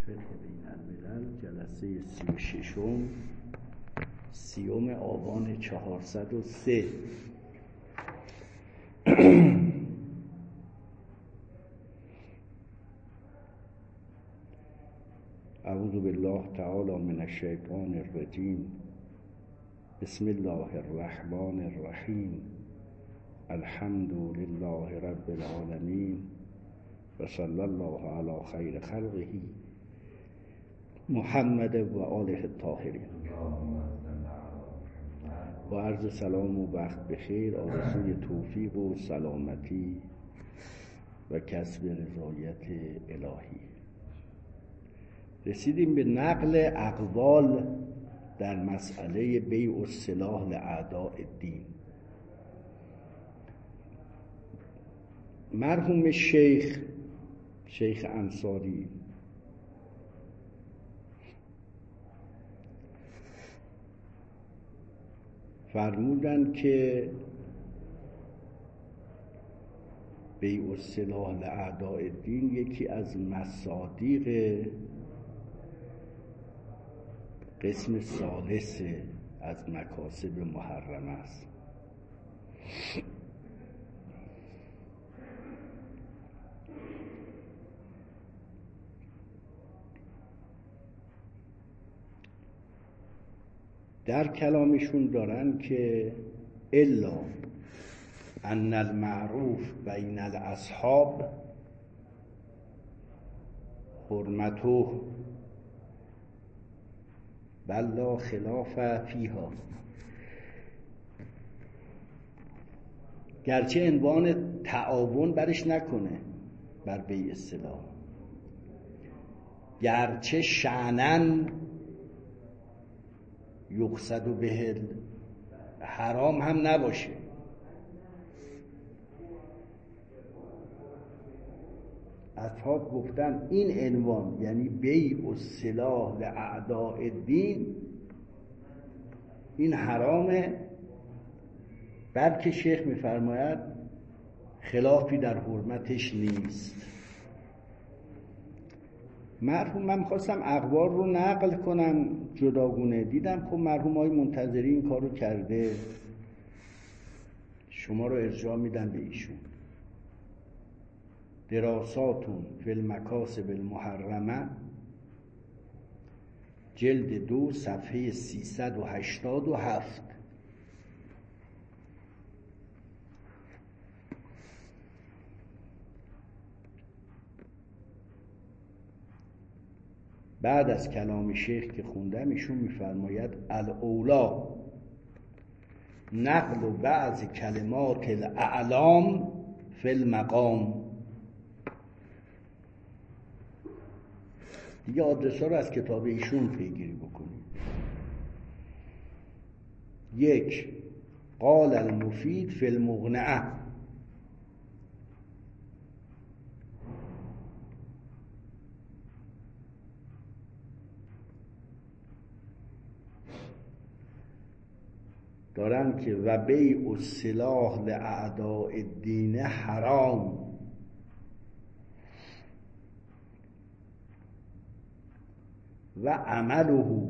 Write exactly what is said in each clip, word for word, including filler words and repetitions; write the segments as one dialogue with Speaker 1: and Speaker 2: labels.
Speaker 1: فقه بین الملل جلسه سی و ششم سیوم آبان چهارصد و سه. اعوذ بالله تعالی من الشیطان الرجیم. بسم الله الرحمن الرحیم. الحمد لله رب العالمین و صلی الله علی خیر خلقه محمد و آله الطاهرین. با عرض سلام و وقت بخیر، آرزوی توفیق و سلامتی و کسب رضایت الهی. رسیدیم به نقل اقوال در مسئله بیع السلاح لاعداء الدین. مرحوم شیخ شیخ انصاری فرمودند که بیع السلاح لاعداء الدین یکی از مصادیق قسم ثالث از مکاسب محرم است. در کلامشون دارن که الا ان المعروف بین الاصحاب حرمته بل لا خلاف فیها. گرچه عنوان تعاون برش نکنه بر بیع السلاح، گرچه شأناً یقصد به حرام هم نباشه، اصحاب گفتن این عنوان یعنی بیع السلاح لاعداء الدین این حرامه، بلکه شیخ میفرماید خلافی در حرمتش نیست. مرحوم من خواستم اقوال رو نقل کنم جداگونه، دیدم خب مرحوم های منتظری این کارو کرده، شما رو ارجاع میدم به ایشون. دراساتون فی المکاسب المحرمه جلد دو صفحه سیصد و هشتاد و هفت. بعد از کلام شیخ که خوندم ایشون میفرماید الاولا نقل و بعض کلمات الاعلام فی المقام. دیگه آدرس ها رو از کتاب ایشون پیگیری بکنید. یک، قال المفید فی المغنعه. دارن که و بیع السلاح لاعداء الدین حرام و عمله،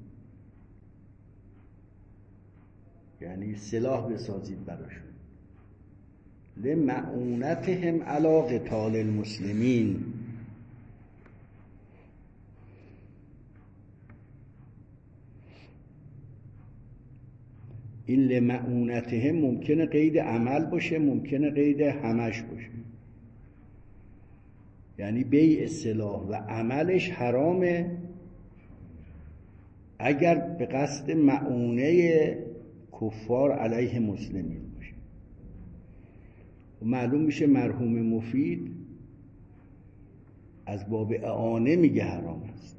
Speaker 1: یعنی سلاح بسازید براشون، لمعونتهم علی قتال المسلمین. این لمعونتهم ممکنه قید عمل باشه، ممکنه قید همش باشه، یعنی بیع سلاح و عملش حرامه اگر به قصد معونه کفار علیه مسلمین باشه. و معلوم میشه مرحوم مفید از باب اعانه میگه حرام است.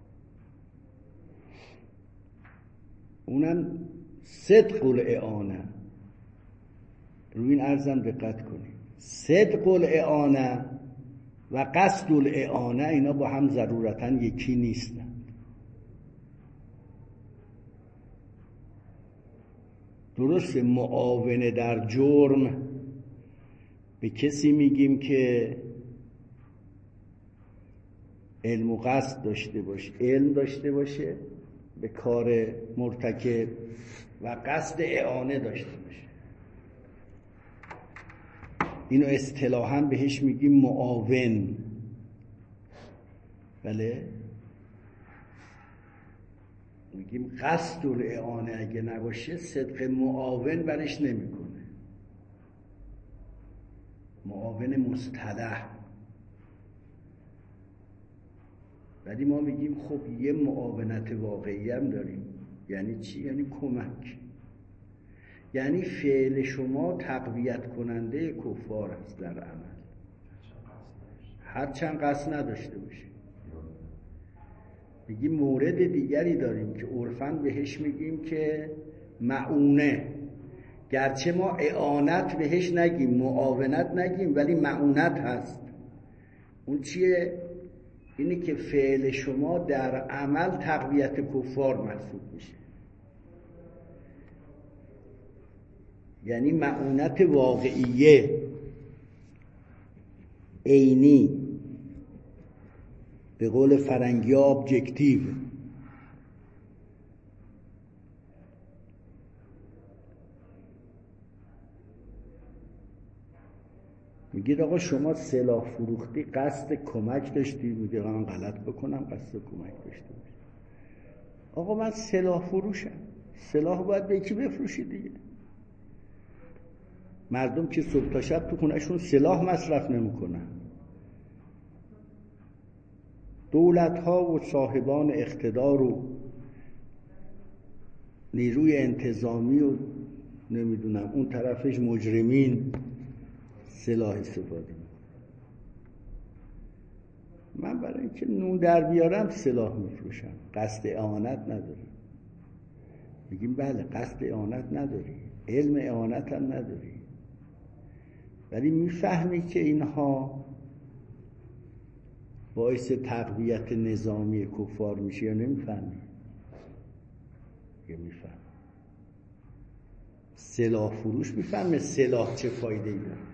Speaker 1: اونم صدق الاعانه، روی این عرضم دقت کنید. صدق الاعانه و قصد الاعانه اینا با هم ضرورتاً یکی نیستن. درست معاونه در جرم به کسی میگیم که علم و قصد داشته باشه، علم داشته باشه به کار مرتکب و قصد اعانه داشته باشه. اینو اصطلاحاً بهش میگیم معاون. بله، میگیم قصد الاعانه اگه نباشه صدق معاون برش نمیکنه. معاون مصطلح. ولی ما میگیم خب یه معاونت واقعی هم داریم. یعنی چی؟ یعنی کمک. یعنی فعل شما تقویت کننده کفار است در عمل، هرچند قصد نداشته باشه. میگیم مورد دیگری داریم که عرفاً بهش میگیم که معونه. گرچه ما اعانت بهش نگیم، معاونت نگیم، ولی معونت هست. اون چیه؟ اینه که فعل شما در عمل تقویت کفار محسوب میشه. یعنی معونت واقعیه، عینی، به قول فرنگی ها ابجکتیو. میگید آقا شما سلاح فروختی، قصد کمک داشتی؟ میگه من غلط بکنم قصد کمک داشته باشم. آقا من سلاح فروشم، سلاح باید به یکی بفروشی دیگه. مردم که صبح تا شب تو خونهشون سلاح مصرف نمیکنن. دولت ها و صاحبان اقتدار و نیروی انتظامی و نمیدونم اون طرفش مجرمین سلاح استفاده میکنن. من برای اینکه نون در بیارم سلاح میفروشم، قصد اعانت نداری. میگیم بله قصد اعانت نداری، علم اعانت هم نداری، ولی میفهمی که اینها باعث تقویت نظامی کفار میشه یا نمیفهمی؟ یا میفهم. سلاح فروش میفهمه سلاح چه فایده ای داره.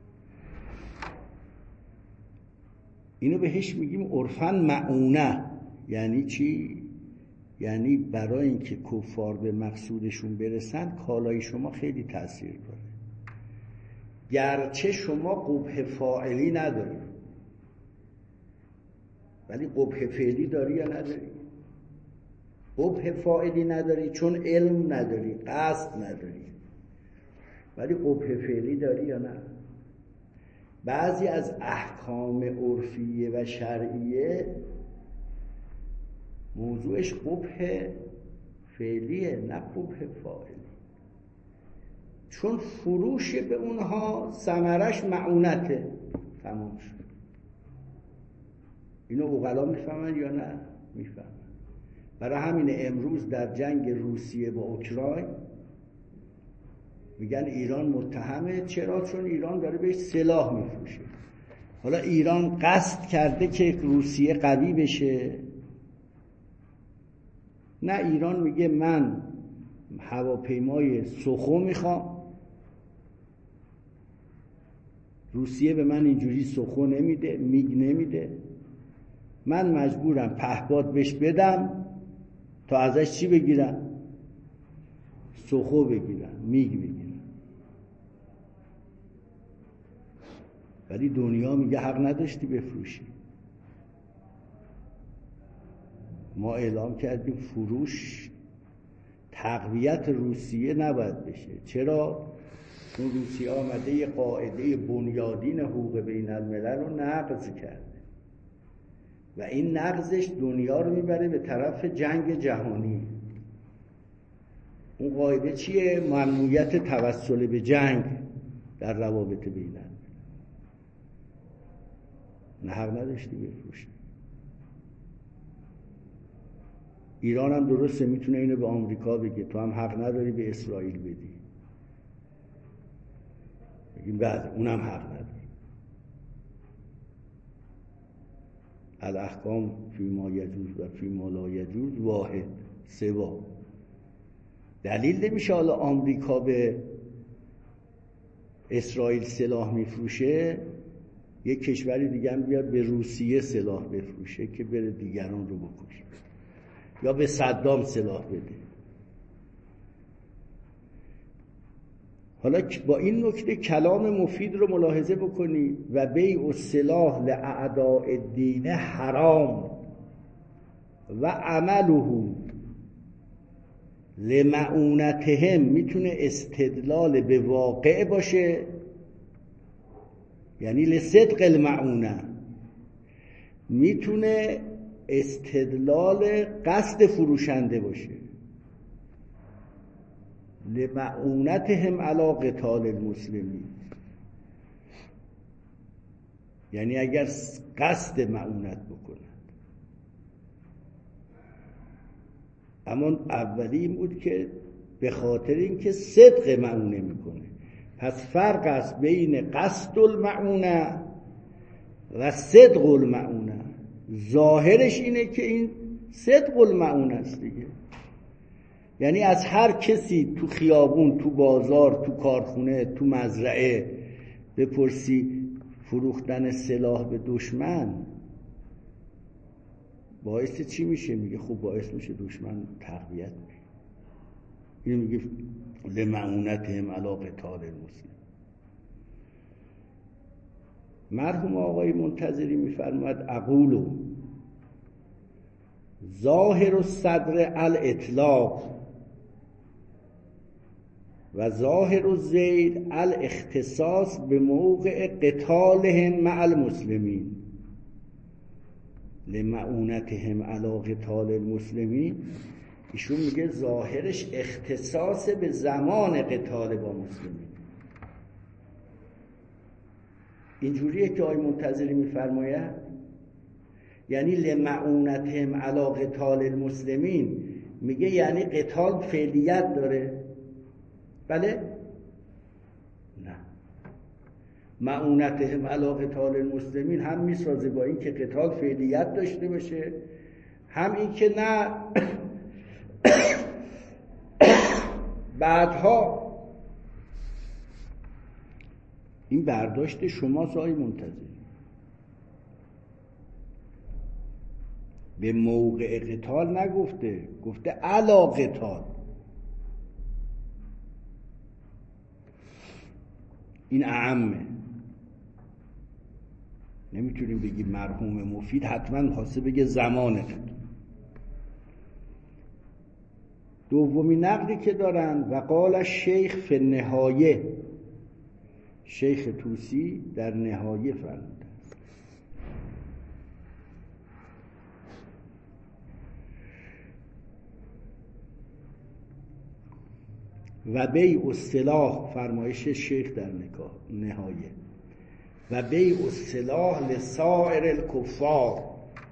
Speaker 1: اینو بهش میگیم عرفاً معونه. یعنی چی؟ یعنی برای اینکه کفار به مقصودشون برسن کالای شما خیلی تأثیر داره. گرچه شما قبح فاعلی نداری، ولی قبح فعلی داری یا نداری؟ قبح فاعلی نداری چون علم نداری، قصد نداری، ولی قبح فعلی داری یا نه؟ بعضی از احکام عرفیه و شرعیه موضوعش قبح فعلیه نه قبح فاعلی، چون فروش به اونها ثمرش معونته. تمام شد. اینو عقلا میفهمن یا نه؟ میفهمن. برای همین امروز در جنگ روسیه با اوکراین میگن ایران متهمه. چرا؟ چون ایران داره بهش سلاح میفروشه. حالا ایران قصد کرده که روسیه قوی بشه؟ نه، ایران میگه من هواپیمای سخو میخوام، روسیه به من اینجوری سخو نمیده، میگ نمیده، من مجبورم پهپاد بهش بدم تا ازش چی بگیرم؟ سخو بگیرم، میگ بگیرم. ولی دنیا میگه حق نداشتی بفروشی. ما اعلام کردیم فروش تقویت روسیه نباید بشه. چرا؟ چون روسیه آمده یه قاعده بنیادین حقوق بین الملل رو نقض کرده و این نقضش دنیا رو میبره به طرف جنگ جهانی. اون قاعده چیه؟ ممنوعیت توسل به جنگ در روابط بین الملل. نه، حق نداشتی بفروشی. ایران هم درسته میتونه اینو به آمریکا بگه تو هم حق نداری به اسرائیل بدی. بگیم بله اونم حق نداری. الاحکام فی ما یجوز و فی ما لا یجوز واحد سوا. دلیل نمیشه حالا آمریکا به اسرائیل سلاح میفروشه یک کشوری دیگه هم بیاد به روسیه سلاح بفروشه که بره دیگران رو بکشه، یا به صدام سلاح بده. حالا با این نکته کلام مفید رو ملاحظه بکنی: و بیع السلاح لاعداء الدین حرام و عمله لمعونتهم. میتونه استدلال به واقع باشه، یعنی لصدق المعونه. میتونه استدلال قصد فروشنده باشه، لمعونتهم علی قتال المسلمین، یعنی اگر قصد معونت بکنند. اما اولی این بود که به خاطر اینکه صدق معونه میکنه. پس فرق است بین قصد المعونه و صدق المعونه. ظاهرش اینه که این صدق المعونه است دیگه، یعنی از هر کسی تو خیابون، تو بازار، تو کارخونه، تو مزرعه بپرسی فروختن سلاح به دشمن باعث چی میشه؟ میگه خب باعث میشه دشمن تقویت میشه. اینو میگه لمعونتهم علی قتال المسلمین. مرحوم آقای منتظری میفرماید اقولو ظاهر الصدر الاطلاق و ظاهر الزید الاختصاص به موقع قتالهم مع المسلمین لمعونتهم علی قتال المسلمین. ایشون میگه ظاهرش اختصاص به زمان قتال با مسلمین. اینجوریه که آقای منتظری میفرماید، یعنی لمعونتهم علی قتال المسلمین میگه یعنی قتال فعلیت داره. بله؟ نه، معونتهم علی قتال المسلمین هم میسازه با این که قتال فعلیت داشته باشه، هم این که نه بعدها. این برداشت شماست آقای منتظری. به موقع قتال نگفته، گفته علا قتال. این اعمه. نمیتونیم بگیم مرحوم مفید حتما خواسته بگه زمان قتال. دومی نقدی که دارن و قال شیخ فی النهایه، شیخ طوسی در نهایه فرموده و بیع السلاح، فرمایش شیخ در نهایه، و بیع السلاح لسائر الکفار،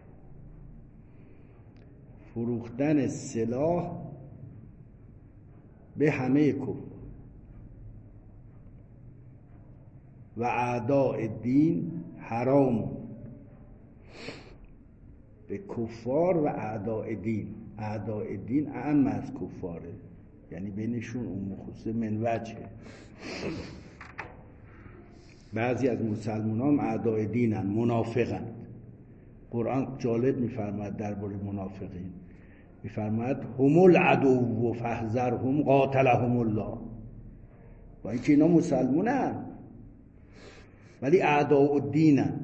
Speaker 1: فروختن سلاح به همه کفار و اعداء الدین حرام، به کفار و اعداء دین. اعداء دین اعم از کفاره، یعنی بینشون اون خصوص من وجهه. بعضی از مسلمانان اعداء دینن، منافقن. قرآن جالب میفرماید درباره منافقین، میفرماید هم العدو فاحذرهم قاتلهم الله. با اینکه اینا مسلمانن ولی اعداء الدینن.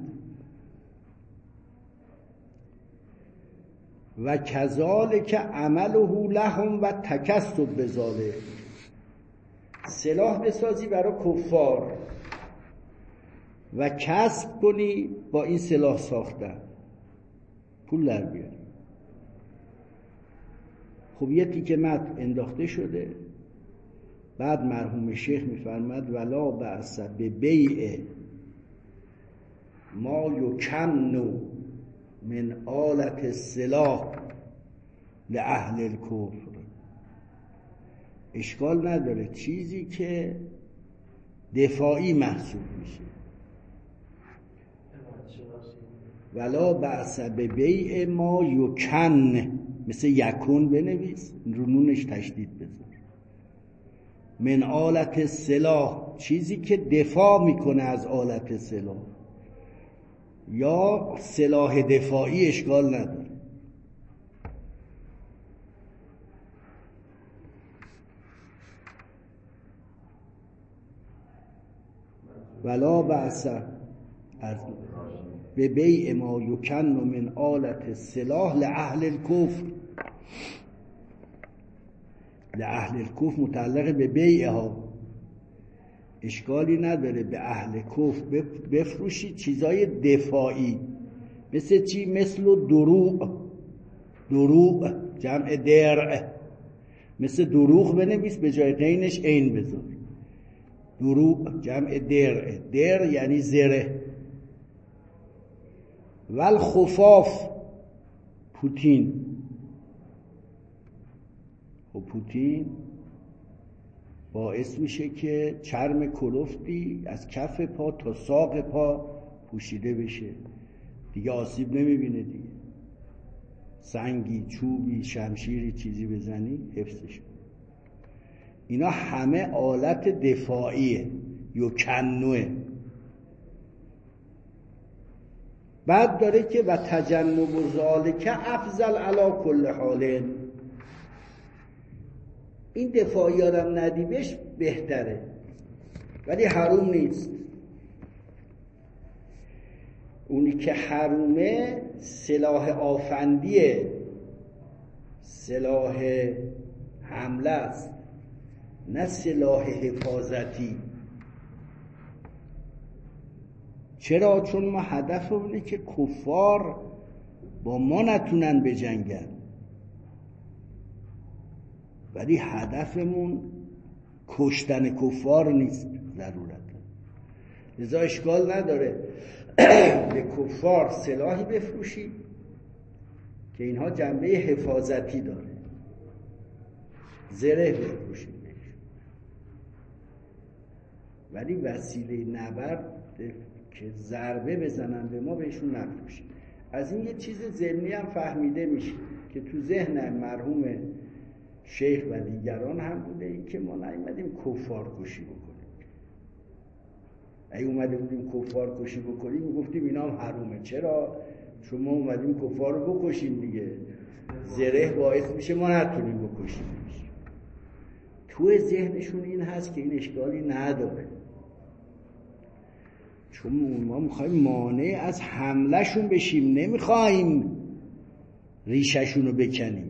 Speaker 1: و کذالک عمله لهم و تکسب بذالک، سلاح بسازی برای کفار و کسب کنی با این سلاح ساختن، پول در بیاری. خب یه تیکه متن انداخته شده. بعد مرحوم شیخ میفرماد ولا بأس ببیع ما یکن من آلت السلاح لأهل الکفر. اشکال نداره چیزی که دفاعی محسوب میشه. ولا بأس ببیع ما یکن، مثل یکون بنویس، رو نونش تشدید بذار. من آلت السلاح، چیزی که دفاع میکنه از آلت سلاح. یا سلاح دفاعی اشکال نداره. ولا بأس از به بیع ما یکن من آلت السلاح لأهل الکفر. لأهل الکفر متعلق به بیع ها، اشکالی نداره به اهل کفر بفروشید چیزای دفاعی. مثل چی؟ مثل دروع. دروع جمع درع. مثل دروغ بنویس، به جای غینش عین بذار. دروع جمع درع. درع یعنی زره. والخفاف پوتین. و پوتین باعث میشه که چرم کلفتی از کف پا تا ساق پا پوشیده بشه، دیگه آسیب نمیبینه دیگه. سنگی، چوبی، شمشیری چیزی بزنی حفظش. اینا همه آلت دفاعیه، یکنوه. بعد داره که و تجنب ذالک افضل علی کل حال. این دفاعی آدم ندیبش بهتره، ولی حروم نیست. اونی که حرومه سلاح آفندیه، سلاح حمله است، نه سلاح حفاظتی. چرا؟ چون ما هدف اونه که کفار با ما نتونن بجنگن، ولی هدفمون کشتن کفار نیست ضرورت. لذا اشکال نداره به کفار سلاحی بفروشی که اینها جنبه حفاظتی داره، زره بفروشی، ولی وسیله نبرد که ضربه بزنن به ما بهشون نفروشیم. از این یه چیز ضمنی هم فهمیده میشه که تو ذهن مرحوم شیخ و دیگران هم بوده، این که ما نیومدیم کفار کشی بکنیم. اگه اومده بودیم کفار کشی بکنیم میگفتیم اینا هم حرومه. چرا؟ چون ما اومدیم کفار رو بکشیم دیگه، زره باعث میشه ما نتونیم بکشیم. تو ذهنشون این هست که این اشکالی نداره، چون ما میخوایم مانع از حملهشون بشیم، نمیخوایم ریششون رو بکنیم.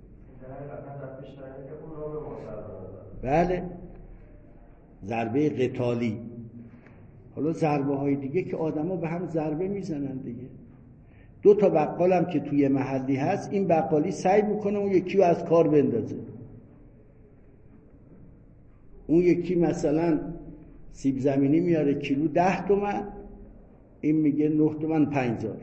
Speaker 1: بله، ضربه قتالی. حالا ضربه های دیگه که آدم ها به هم ضربه میزنن دیگه. دو تا بقال هم که توی محلی هست، این بقالی سعی میکنه اون یکی رو از کار بندازه. اون یکی مثلا سیب زمینی میاره کیلو ده تومن، این میگه نه تومن پنجزار،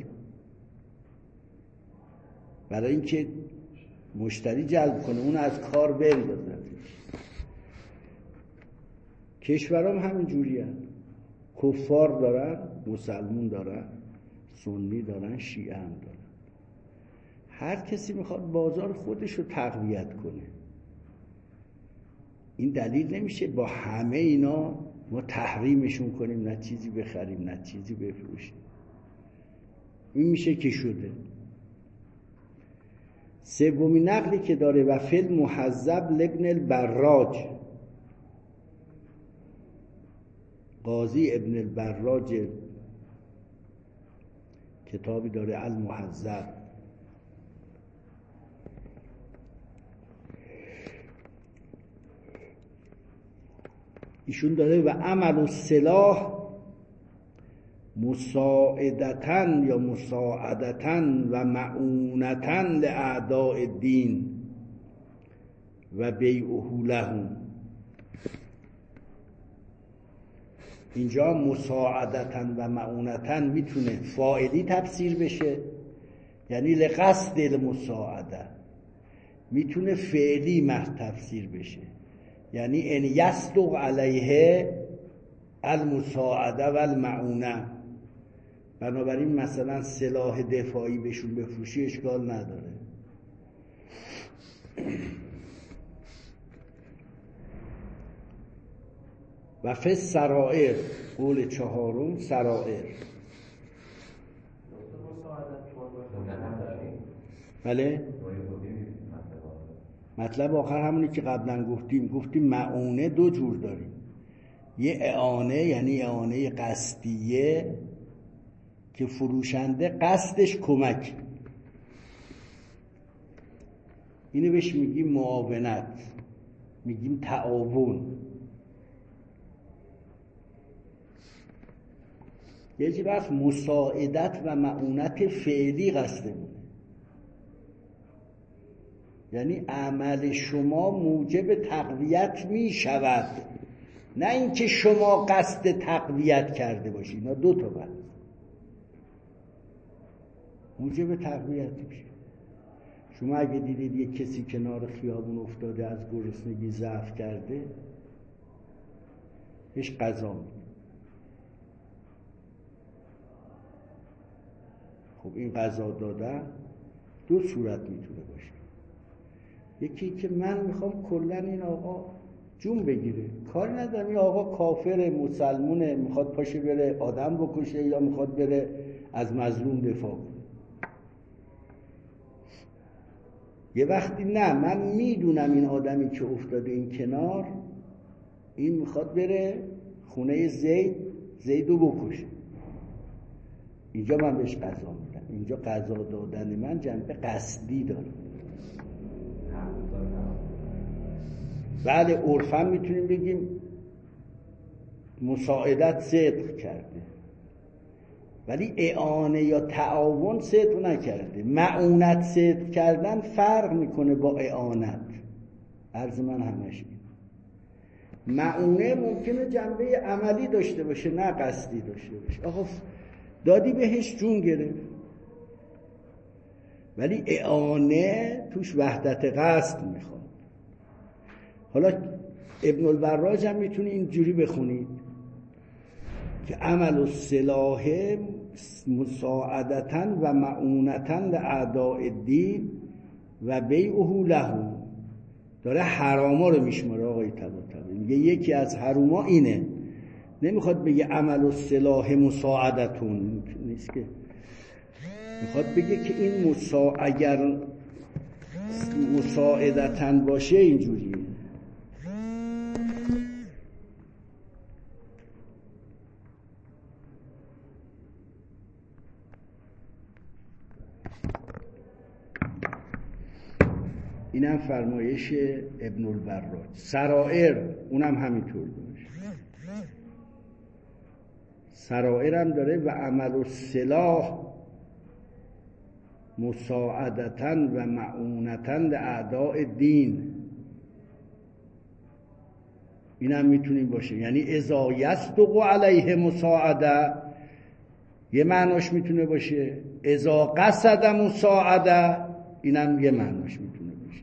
Speaker 1: برای اینکه مشتری جلب کنه اون از کار بندازه. کشورام همین جوری هست. کفار دارن، مسلمون دارن، سنی دارن، شیعه هم دارن. هر کسی میخواد بازار خودش رو تقویت کنه. این دلیل نمیشه با همه اینا ما تحریمشون کنیم، نه چیزی بخریم نه چیزی بفروشیم. این میشه که شده. سومی نقلی که داره و فل محذب لابن البراج، قاضی ابن البراج کتابی داره المحذب. ایشون داره و عمل السلاح مساعدتن یا مساعدتن و معونتن لاعداء الدین و بیعه لهم. اینجا مساعدتن و معونتن میتونه فاعلی تفسیر بشه، یعنی لقصد المساعده. میتونه فعلی محض تفسیر بشه، یعنی ان یصدق علیه المساعده و المعونه. بنابراین مثلا سلاح دفاعی بهشون بفروشی اشکال نداره. و فی سرائر، قول چهارم سرائر. بله؟ مطلب آخر همونی که قبلا گفتیم گفتیم معونه دو جور داریم، یه اعانه یعنی اعانه قصدیه که فروشنده قصدش کمک، اینو بهش میگیم معاونت، میگیم تعاون. یه جی وقت مساعدت و معونت فعلی قصده بود، یعنی عمل شما موجب تقویت می شود، نه اینکه شما قصد تقویت کرده باشید. اینا دو تا بحث. موجب تقویت میشه. شما اگه دیدید یک کسی کنار خیابون افتاده از گرسنگی ضعف کرده، بهش غذا میدید. خب این غذا دادن دو صورت میتونه باشه. یکی که من میخوام کلا این آقا جون بگیره، کاری ندارم این آقا کافر مسلمونه، میخواد پاشه بره آدم بکشه یا میخواد بره از مظلوم دفاع کنه. یه وقتی نه، من میدونم این آدمی که افتاده این کنار، این میخواد بره خونه زید زیدو بکشه، اینجا من بهش غذا میدم. اینجا غذا دادن من جنبه قصدی داره. بله عرفاً میتونیم بگیم مساعدت صدق کرده، ولی اعانه یا تعاون صدق نکرده. معونت صدق کردن فرق میکنه با اعانت. عرض من همش این معونه ممکنه جنبه عملی داشته باشه نه قصدی داشته باشه. آقا دادی بهش جون گرفت، ولی اعانه توش وحدت قصد میخواد. حالا ابن البراج هم میتونی اینجوری بخونید که عمل السلاح مساعدتن و معونتن لأعداء الدین و بیعه لهم. داره حراما رو میشماره آقای طباطبایی، میگه یکی از حراما اینه. نمیخواد بگه عمل السلاح مساعدتون، نیست که میخواد بگه که این مسا... اگر مساعدتن باشه اینجوریه. اینم فرمایش ابن البراج. سرائر اونم همینطور باشه. سرائر هم داره و عمل السلاح مساعدتن و معونتن لأعداء الدین، اینم میتونیم باشه. یعنی اذا یصدق علیه مساعده، یه معناش میتونه باشه اذا قصد مساعده، اینم یه معناش میتونه باشه.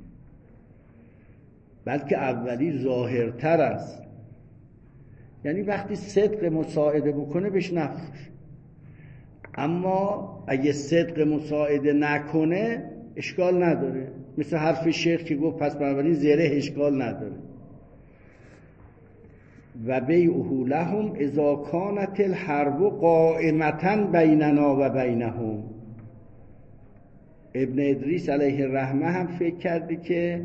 Speaker 1: بلکه اولی ظاهرتر است، یعنی وقتی صدق مساعده بکنه بهش نفروش. اما اگه صدق مساعده نکنه اشکال نداره، مثل حرف شیخ که گفت پس بنابراین زره اشکال نداره. و بیعه لهم اذا کانت الحرب قائمة بیننا و بینهم. ابن ادریس علیه الرحمه هم فکر کرده که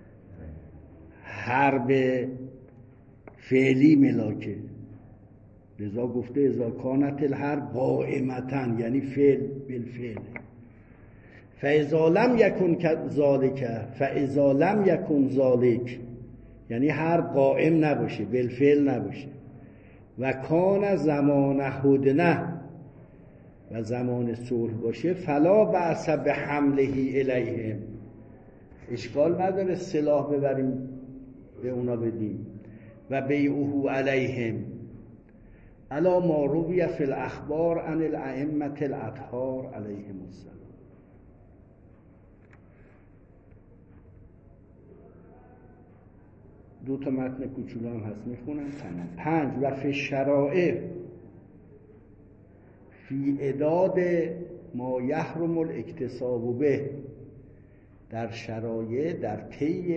Speaker 1: حرب فعلی ملاکه، لذا گفته اذا کانت الحرب قائمة، یعنی فعل بالفعل. فاذا لم یکن ذالک فاذا لم یکن ذالک، یعنی حرب قائم نباشه بالفعل نباشه. و کان زمان هدنه، و زمان صلح باشه، فلا بأس بحمله الیهم، اشکال نداره سلاح ببریم به اونا بدیم. و بیعه علیهم الا ما روی فی الاخبار عن الائمه الاطهار علیهم السلام. دو تا متن کوچولو هم هست میخونم. پنج و فی شرائع فی اعداد ما یحرم الاکتساب به، در شرایع در طی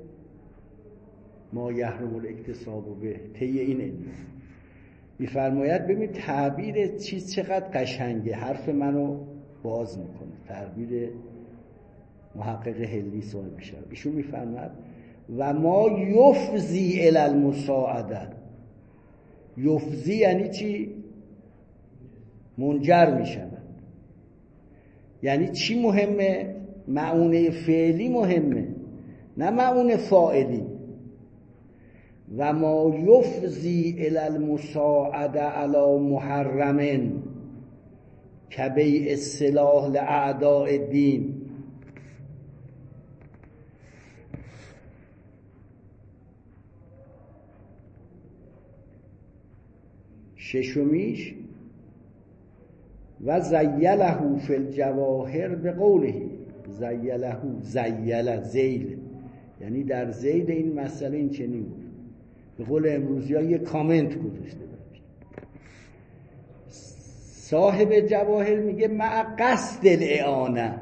Speaker 1: ما یحرم الاکتساب به، طی این علم میفرماید. ببین تعبیر چیز چقدر قشنگه، حرف منو باز میکنه. تعبیر محقق هلی صاحب شرح، ایشون میفرماد و ما یفزی الی المساعده. یفزی یعنی چی؟ منجر میشود. یعنی چی مهمه؟ معونه فعلی مهمه، نه معونه فاعلی. و ما یفزی الی المساعده علی محرم کبیع السلاح لاعداء الدین. ششمیش و زیله فی الجواهر به قوله، زیله زیله زیل یعنی در زید این مسئله این چنین بود. به قول امروزی ها یه کامنت گذاشته بود. صاحب جواهر میگه مع قصد الاعانه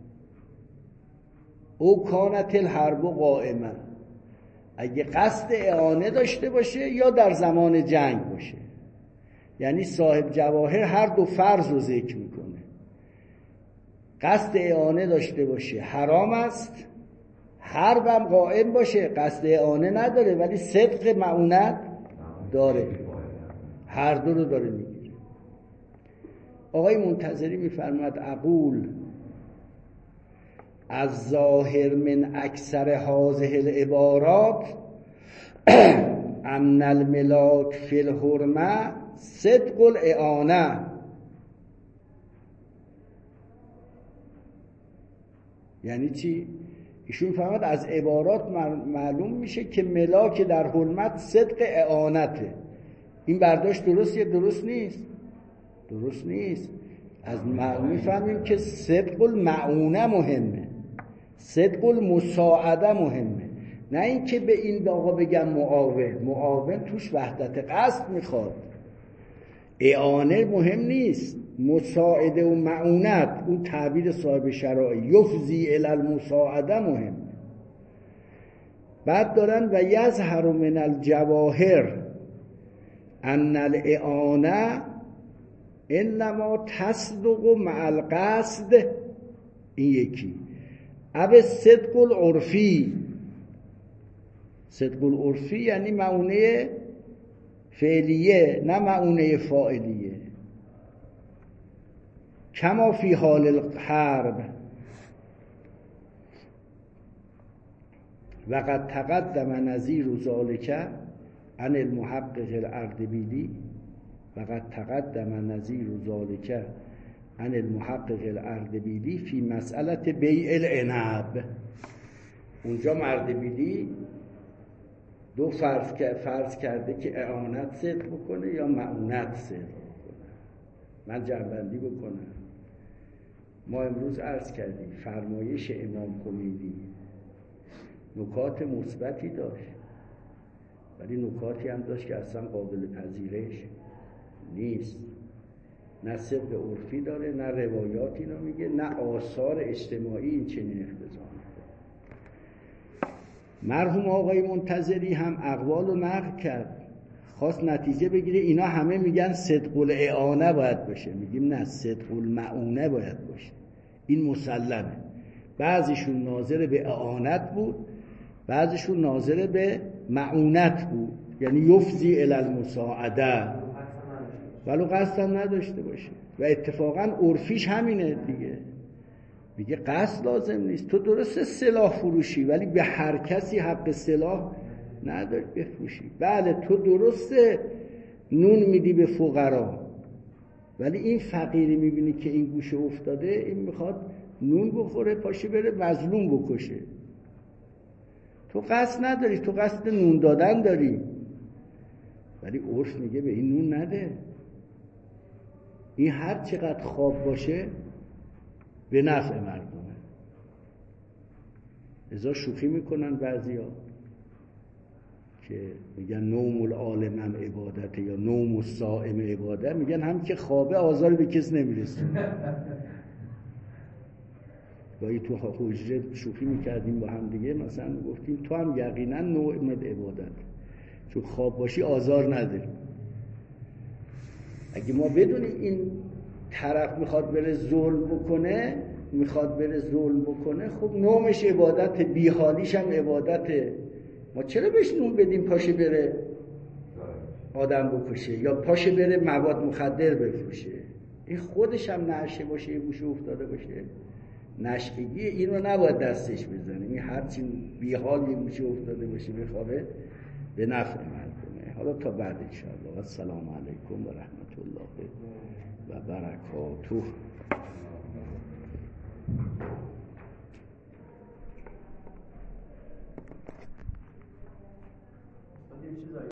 Speaker 1: او کانت الحرب قائمه، اگه قصد اعانه داشته باشه یا در زمان جنگ باشه. یعنی صاحب جواهر هر دو فرض رو ذکر میکنه. قصد اعانه داشته باشه حرام است، حربم قائم باشه قصد اعانه نداره ولی صدق معونت داره، هر دو رو داره میگیره. آقای منتظری میفرماد اقول از ظاهر من اکثر هذه العبارات ان الملاک فی الحرمه صدق الاعانه. یعنی چی؟ ایشون فرمود از عبارات معلوم میشه که ملاک در حرمت صدق اعانته. این برداشت درست یا درست نیست؟ درست نیست. از معلوم میفهمیم که صدق المعونه مهمه، صدق المساعده مهمه، نه اینکه به این آقا بگم معاون. معاون توش وحدت قصد میخواد، اعانه مهم نیست. مساعده و معونت اون تعبیر صاحب شرائع یفزی الی المساعده مهم. بعد دارن و یظهر من الجواهر ان الاعانه انما تصدق مع القصد. این یکی او صدق العرفی. صدق العرفی یعنی معونه فعلیه نه معونه فاعلیه. کما فی حال الحرب و قد تقدم نظیر ذلک عن المحقق الاردبیلی و قد تقدم نظیر ذلک عن المحقق الاردبیلی فی مسئله بیع العنب. اونجا اردبیلی دو فرض فرض کرده که اعانت صدق بکنه یا معونت صدق بکنه. من جنبندی بکنم. ما امروز عرض کردیم فرمایش امام خمینی نکات مثبتی داشت ولی نکاتی هم داشت که اصلا قابل پذیرش نیست. نه صدق عرفی داره، نه روایاتی رو میگه، نه آثار اجتماعی این چنین اختزام. مرحوم آقای منتظری هم اقوال رو نقل کرد، خواست نتیجه بگیره اینا همه میگن صدق الاعانه باید باشه. میگیم نه، صدق المعونه باید باشه. این مسلمه. بعضیشون ناظر به اعانت بود، بعضیشون ناظر به معونت بود، یعنی یفزی الی المساعده، ولو قصد هم نداشته باشه. و اتفاقا عرفیش همینه دیگه، میگه قصد لازم نیست. تو درسته سلاح فروشی ولی به هر کسی حق سلاح نداری بفروشی. بله تو درسته نون میدی به فقرا ولی این فقیری میبینی که این گوشه افتاده، این میخواد نون بخوره، پاشه بره مظلوم بکشه. تو قصد نداری، تو قصد نون دادن داری، ولی عرف میگه به این نون نده. این هر چقدر خواب باشه به نفع مردمه. ازا شوخی میکنن بعضیا که میگن نوم العالم هم عبادته یا نوم الصائم عباده، میگن هم که خوابه آزار به کس نمیرسونه. گاهی تو حجره شوخی میکردیم با هم دیگه، مثلا گفتیم تو هم یقینا نوم عبادت، چون خواب باشی آزار نداری. اگه ما بدونیم این طرف میخواد بره ظلم بکنه، میخواد بره ظلم بکنه، خب نومش عبادت، بیحالیش هم عبادته. ما چرا بهش نوم بدیم پاشه بره آدم بکشه یا پاشه بره مواد مخدر بفروشه؟ این خودش هم نشه باشه، یه گوشه افتاده باشه، نشگی این رو نباید دستش بزنه. این هرچی بیحال یه گوشه افتاده باشه بخوابه به نفع مردمه. حالا تا بعد انشاءالله. السلام علیکم و رحمت الله و برکاته.